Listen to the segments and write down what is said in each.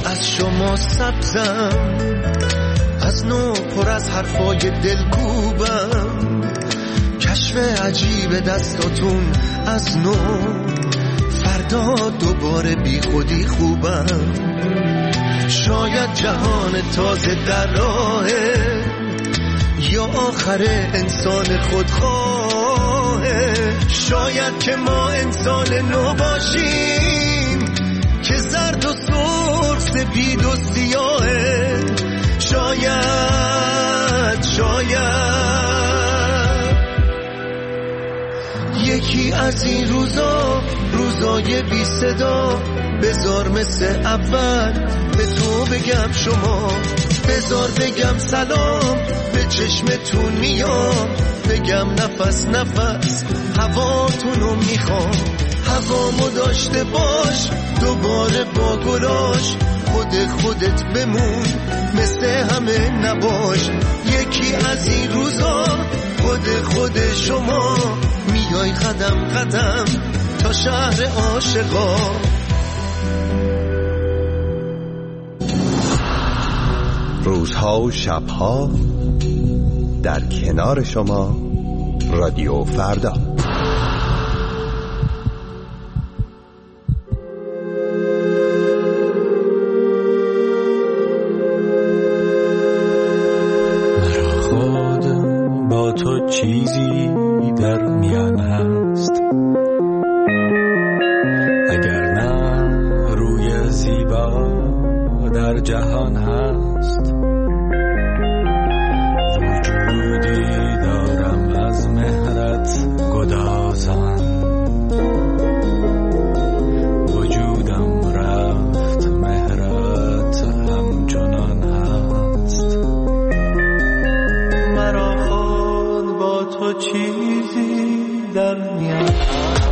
از شما سبزم، از نو پر از حرفای دلکوبم، کشف عجیب دستاتون از نو، فردا دوباره بی خودی خوبم. شاید جهان تازه در راهه، یا آخر انسان خودخواهه. شاید که ما انسان نو باشیم که زرد و سرخ سپید و سیاهه. شاید یکی از این روزای بی صدا، بذار مثل اول به تو بگم شما، بذار بگم سلام به چشمتون میام، بگم نفس هواتونو میخوام. هوامو داشته باش دوباره با گلاش، خودت بمون مثل همه نباش. یکی از این روزا خود شما، میای قدم تا شهر عاشقا. روزها و شبها در کنار شما، رادیو فردا. مرا خود با تو چیزی در میان هست، اگر نه روی زیبا در جهان هست. وجودی دارم از مهرت گدازان، وجودم رفت مهرت همچنان هست. مرا خود با تو چیزی در میان هست.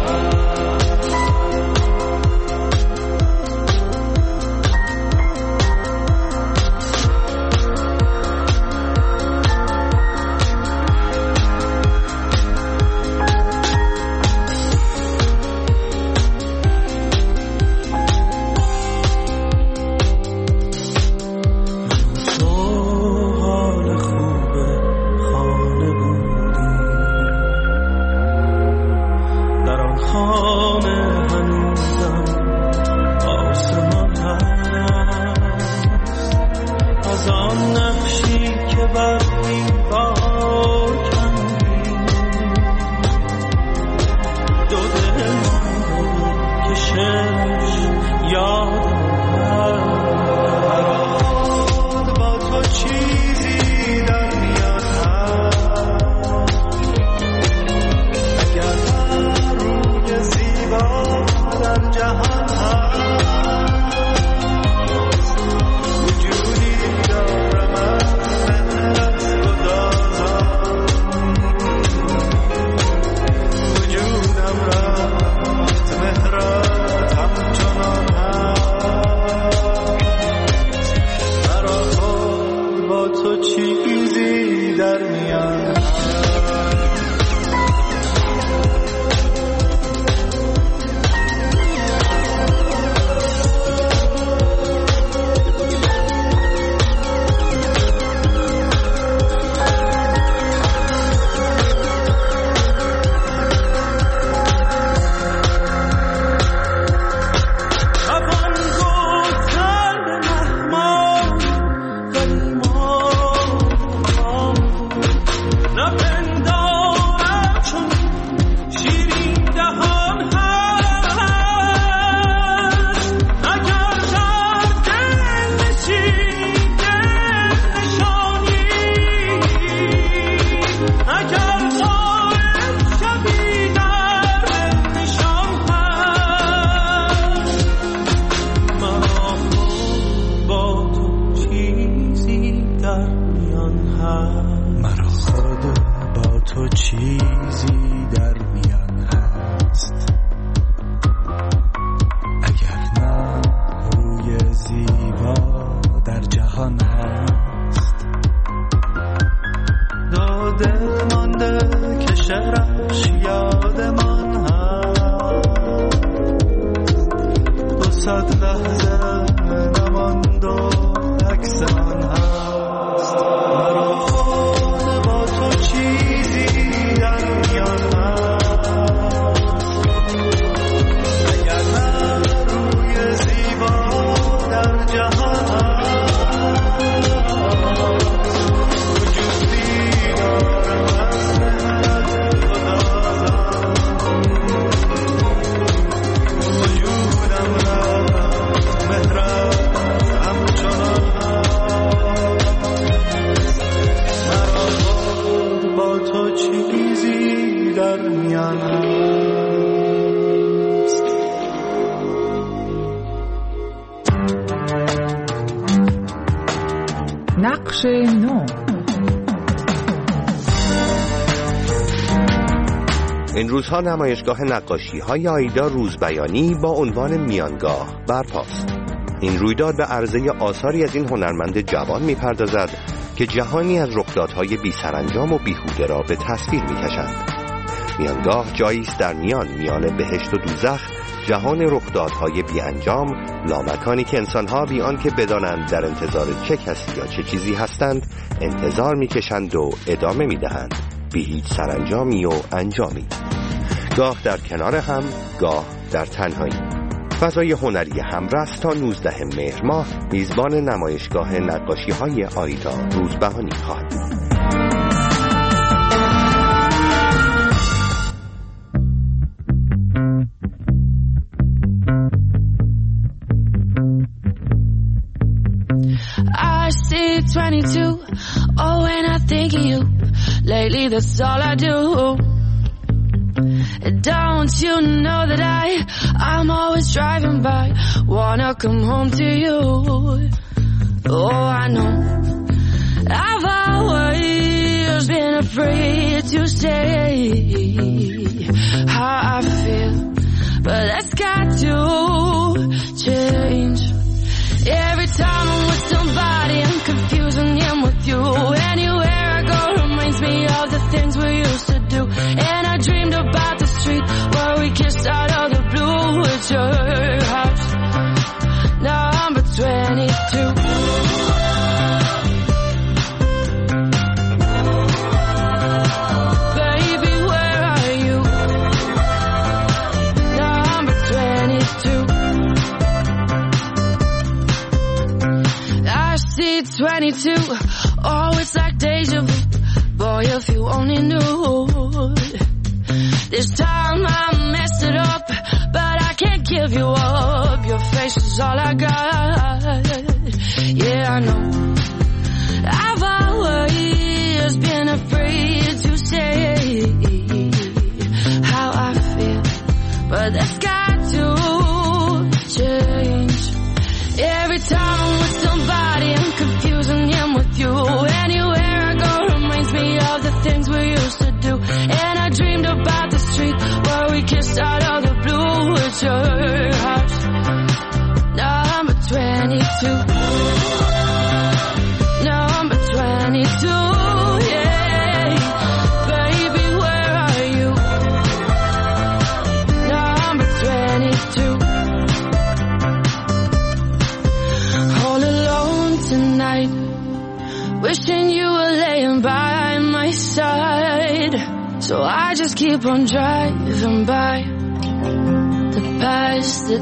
صد لحظه نمانده نقش نو. این روزها نمایشگاه نقاشی‌های آیدا روزبیانی با عنوان میانگاه برپاست. این رویداد به عرضه آثاری از این هنرمند جوان می‌پردازد که جهانی از رخدادهای بی‌سرانجام و بیهوده را به تصویر می‌کشند. میانگاه جایی است در میان بهشت و دوزخ، جهان رخدادهای بی انجام، لامکانی که انسانها بی آنکه بدانند در انتظار چه کسی یا چه چیزی هستند انتظار میکشند و ادامه میدهند بی هیچ سرانجامی و انجامی، گاه در کنار هم، گاه در تنهایی. فضای هنری همرس تا 19 مهر ماه میزبان نمایشگاه نقاشی‌های آیدا روزبهانی خواهد بود. I see 22, oh, when I think of you, lately that's all I do. Don't you know that I'm always driving by, wanna come home to you. Oh, I know I've always been afraid to say how I feel, but that's got to change. Every time I'm with somebody, I'm confusing him with you. Anywhere I go reminds me of the things we used to do. And I dreamed about the street where we kissed out of the blue. It's your house, number 22. Baby, where are you? Number 22. I see 22, oh, it's like deja vu. Boy, if you only knew. This time I messed it up, but I can't give you up. Your face is all I got. Yeah, I know I've always been afraid to say how I feel, but that's got to change. Every time I'm with somebody, I'm confusing him with you. Anywhere I go reminds me of the things we used to do. And I dreamed about the street where we kissed out of the blue. It's your house, number 22. Number 22, yeah. Baby, where are you? Number 22. All alone tonight, wishing you were laying by my side. So I just keep on driving by to pass the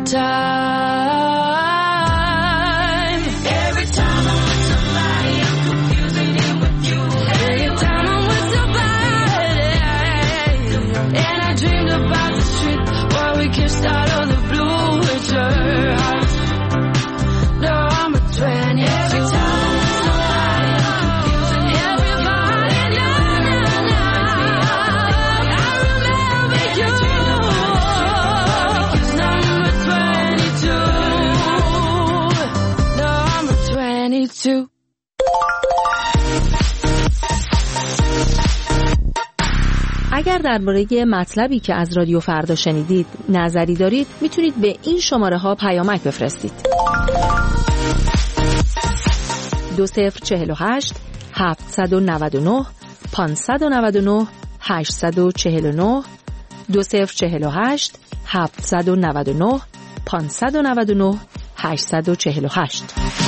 time. Every time I'm with somebody, I'm confusing him with you. Every time I'm with somebody, and I dreamed about the street where we kissed out of the blue. It's your house, number 20. Every time I'm with somebody, I'm confusing everybody. I remember you. Number 22. Number 22. اگر درباره مطلبی که از رادیو فردا شنیدید نظری دارید میتونید به این شماره ها پیامک بفرستید. 2048 799 599 849 2048 799 599 848.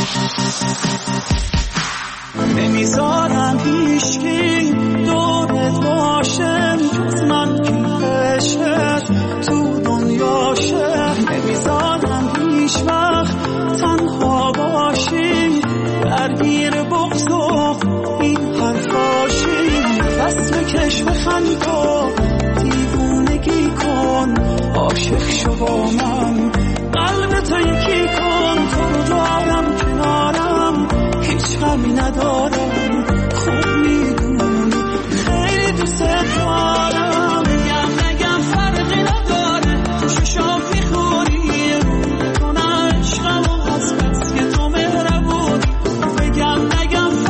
نمیذارم هیچکی دورت باشه جز من که عشقت تو دنیاشه. نمیذارم هیچ وقت تنها باشی درگیر بغض و این حرفاشی. نفس بکش بخند و دیوونگی کن، عاشق شو با من، قلب تو یکی کن. تو رو دارم کنارم، هیچ غمی ندارم، خوب میدونی خیلی دوست دارم. نگم فرقی نداره، تو ششام میخوری کنه عشقم و از بس که تو مهربونی. نگم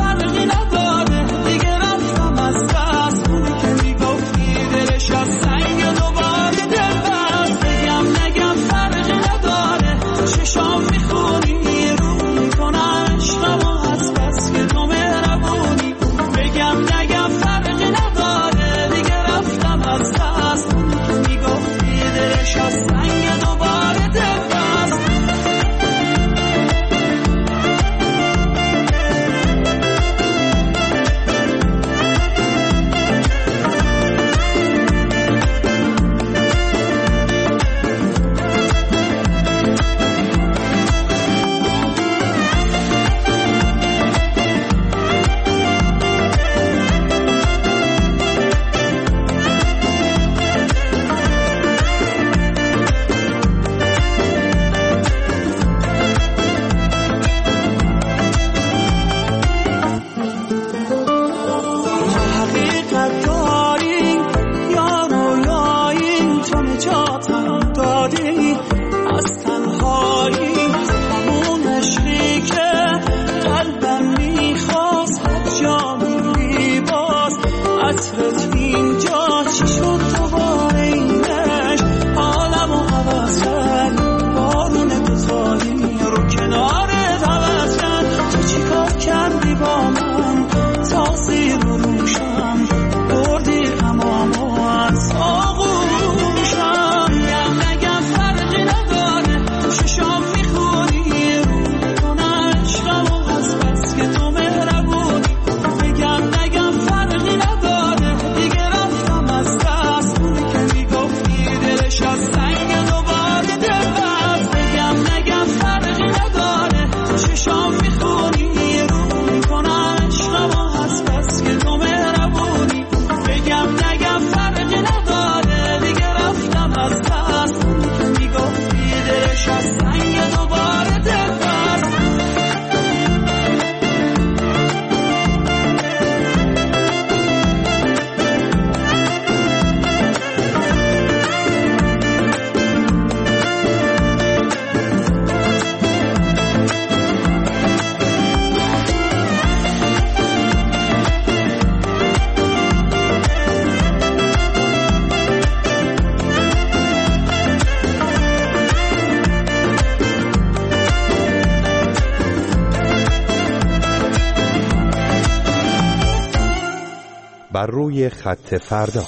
بر روی خط فردا.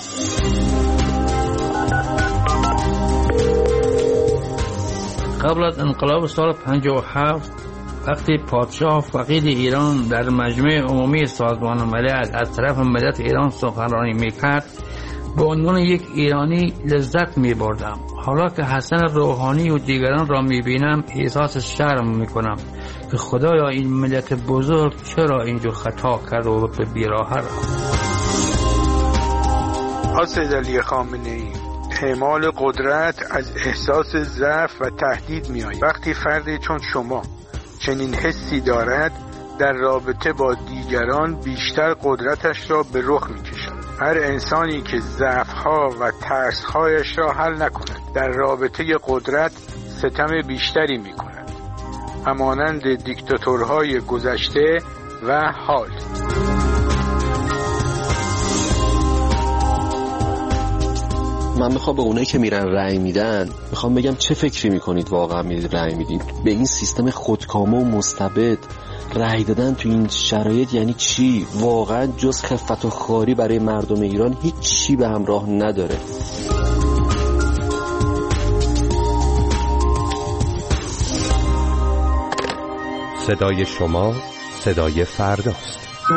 قبل از انقلاب سال 57 وقتی پادشاه فقید ایران در مجمع عمومی سازمان ملل از طرف ملت ایران سخنرانی میکرد، به عنوان یک ایرانی لذت میبردم. حالا که حسن روحانی و دیگران را میبینم احساس شرم میکنم که خدایا این ملت بزرگ چرا اینجور خطا کرد و به بیراه رفت. سید علی خامنه‌ای، اعمال قدرت از احساس ضعف و تهدید میآید. وقتی فردی چون شما چنین حسی دارد، در رابطه با دیگران بیشتر قدرتش را به رخ میکشد. هر انسانی که ضعف‌ها و ترس‌هایش را حل نکند، در رابطه قدرت ستم بیشتری میکند، همانند دیکتاتورهای گذشته و حال. من میخوام به اونایی که میرن رأی میدن میخوام بگم چه فکری میکنید واقعا میرید رأی میدین؟ به این سیستم خودکامه و مستبد رأی دادن تو این شرایط یعنی چی؟ واقعا جز خفت و خواری برای مردم ایران هیچ چی به همراه نداره. صدای شما صدای فرداست.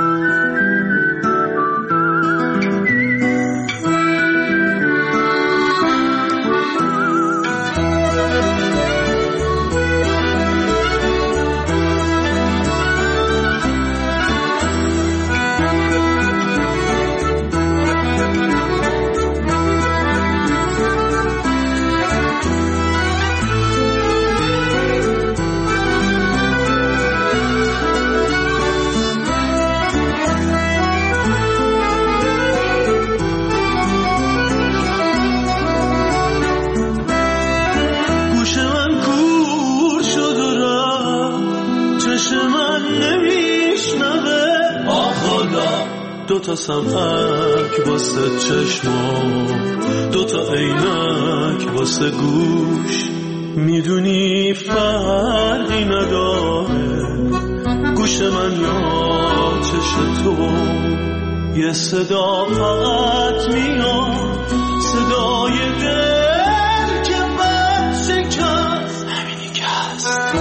دوتا سمعک واسه چشما، دوتا عینک واسه گوش، میدونی فرقی نداره گوش من یا چش تو. یه صدا فقط میاد، صدای دل که بد شکست، همینی که هست.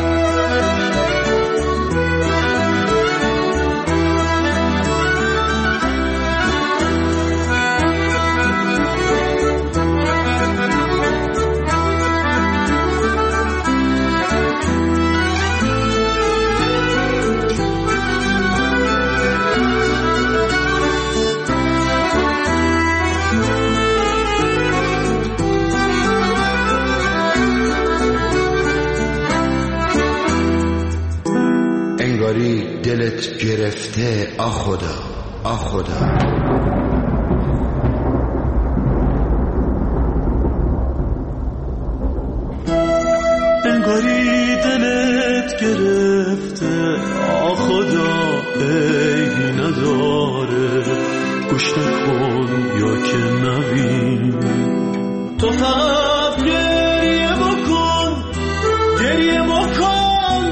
انگاری دلت گرفته آخدا آخدا. انگاری دلت گرفته آخدا، عیبی نداره گوش نکن یا که نبین. تو فقط گریه بکن، گریه بکن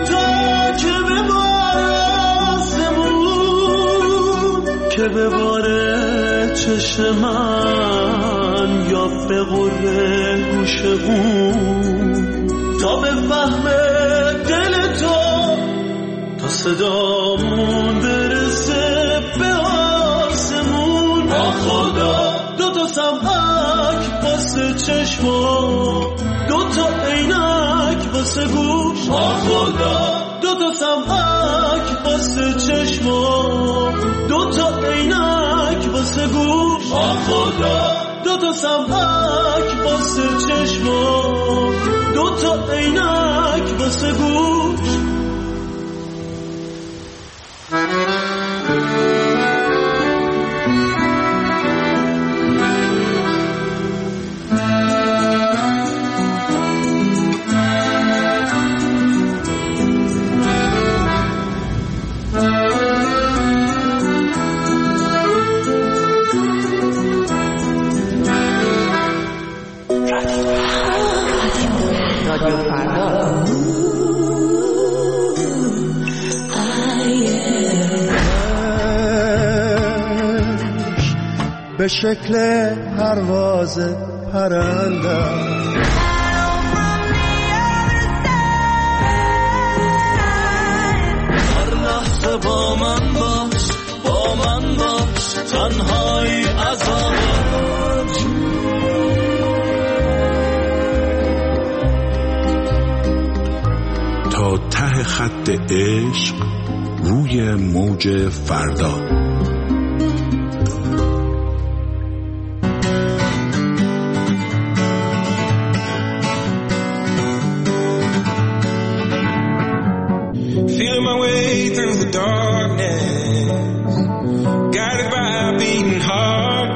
که بباره چش من یا به غره گوش اون، تا به فهم دل تو، تا صدامون برسه به آسمون. خدا دوتا سمعک واسه چشما، دوتا عینک واسه گوش. خدا دوتا سمعک واسه چشما، دوتا عینک واسه گوش. خدا دوتا سمعک واسه چشما، دوتا عینک واسه گوش. رادیو فردا. به شکل پرواز پرندم. هر لحظه با من باش تنهایی عذابم. تا ته خط عشق روی موج فردا. Feeling my way through the darkness, guided by a beating heart.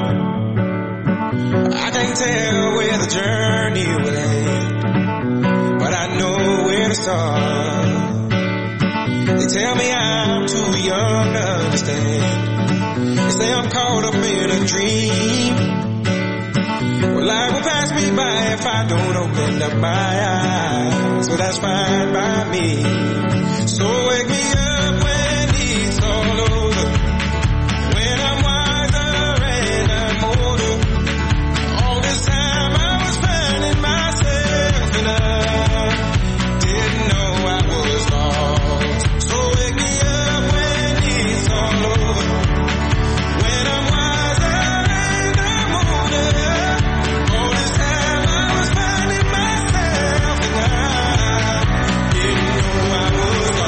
I can't tell where the journey will end, but I know where to start. They tell me I'm too young to understand. They say I'm caught up in a dream. Well, life will pass me by if I don't open up my eyes. So that's fine by me. So wake me up when it's all over, when I'm wiser and I'm older. All this time I was finding myself and I didn't know I was lost. So wake me up when it's all over, when I'm wiser and I'm older. All this time I was finding myself and I didn't know I was lost.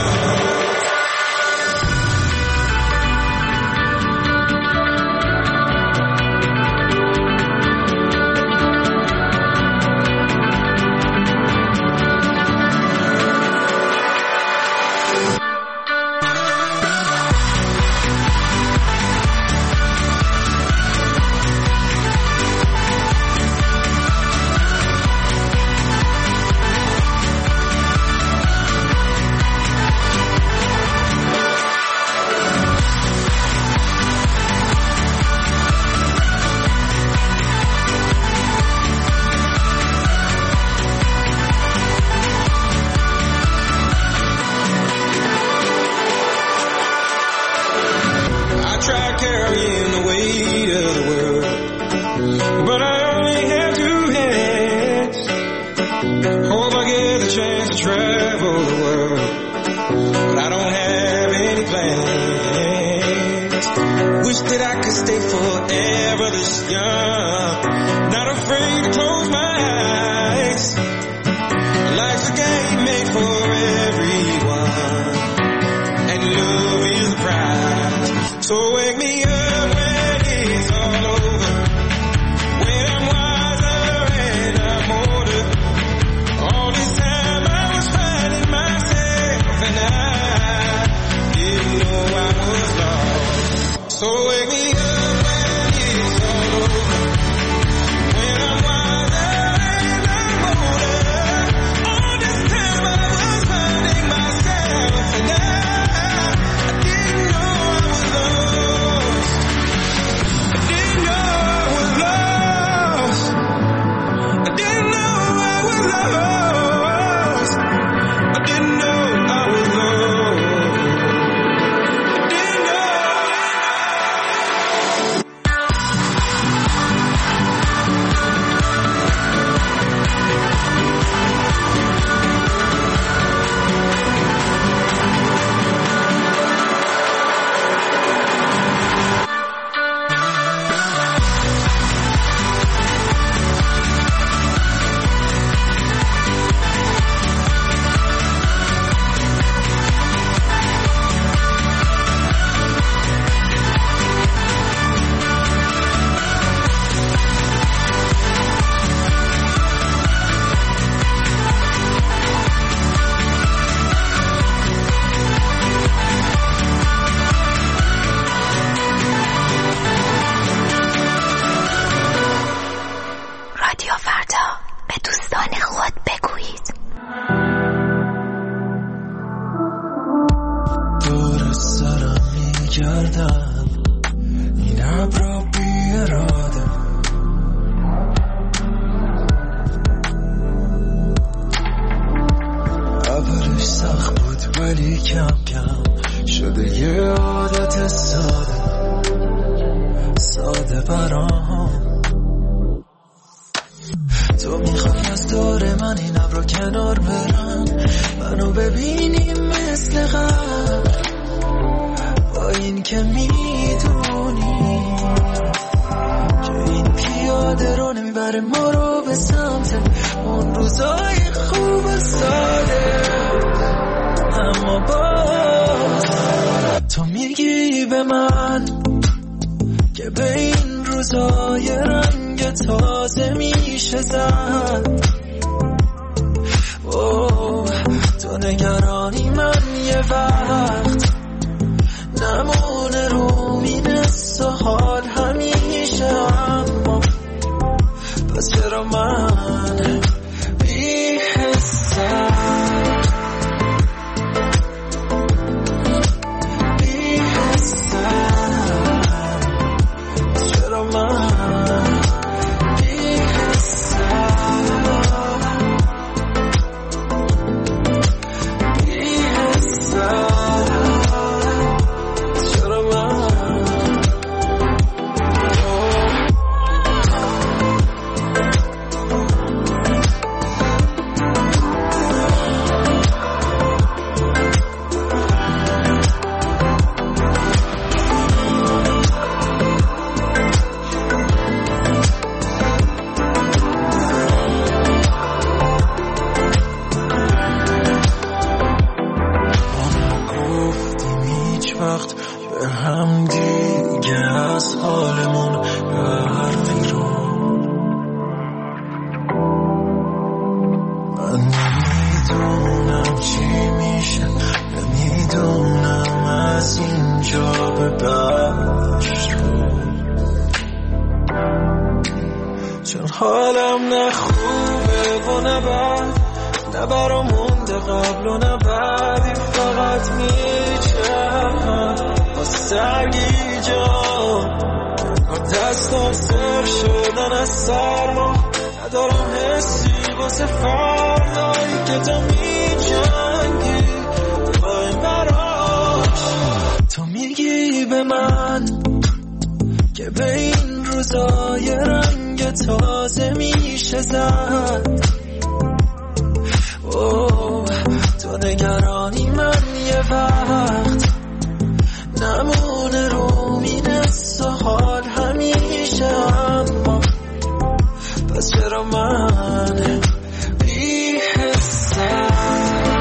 I tried carrying the weight of the world, but I only have two hands. Hope I get the chance to travel the world, but I don't have any plans. Wish that I could stay forever this young, not afraid to close my eyes. Life's a game made for everyone, and love is the prize. So wake me up when it's all over, when I'm wiser and I'm older. All this time I was finding myself and I didn't know I was lost. So wake me up when it's all over, when I'm wiser and I'm older. All this time I was finding myself and I didn't know I was lost. I didn't know I was lost. I didn't know I was lost. I didn't know I was lost. I didn't know. رادیو فردا، به دوستان خود بگویید. دور سرم میگردم، این ابرا بی اراده. اولش سخت بود ولی کم کم شده یه عادت ساده برام. که میدونی که این پیاده رو نمیبره ما رو به سمت اون روزای خوب و ساده، اما باز تو میگی به من که به این روزای رنگ تازه میشه زد. تو نگرانی من یه وقت نمونه رو مینست و حال همیشه، اما پس چرا من بی حسم بی حسم، چرا من بی حسم بی حسم، چرا من به هم دیگه از حالمون حرفی رو من نمیدونم چی میشه، نمیدونم از اینجا به بهشت رو، چون حالم نه خوبه و نه بد، نه برا مونده قبل و نه بعدی، فقط میچرم سگی جان با دستم سر شدن از سرما، ندارم حسی واسه فردایی که تو می جنگی با این براش. تو میگی به من که به این روزای رنگ تازه میشه زد. تو نگرانی من یه وقت نمونه رو مینست و حال همیشه، اما پس چرا من بی حسم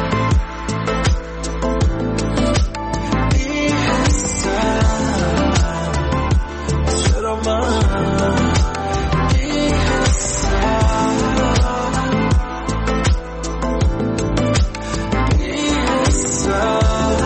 بی حسم، چرا من بی حسم بی حسم.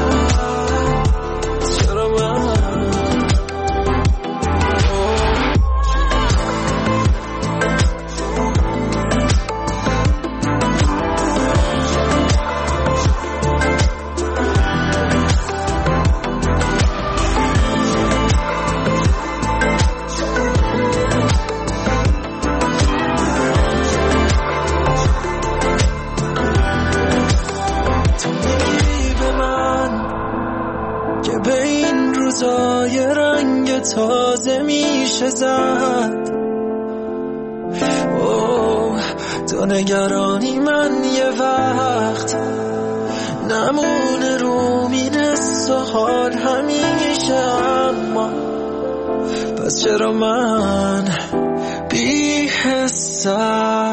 تازه میشه زد. تو نگرانی من یه وقت نمونه رو مینست و حال همیشه، اما پس چرا من بی حسم